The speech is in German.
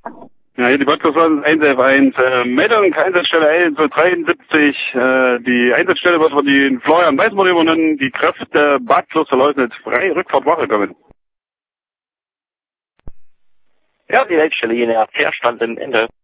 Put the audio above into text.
Ja, hier die Badkurswagen 111, Meldung, Einsatzstelle 173, die Einsatzstelle wird von den Florian Weißmann übernommen, die Kräfte Badkloster Leutnant frei, Rückfahrt Wache kommen. Ja, die Leitstelle INR Stand im Ende.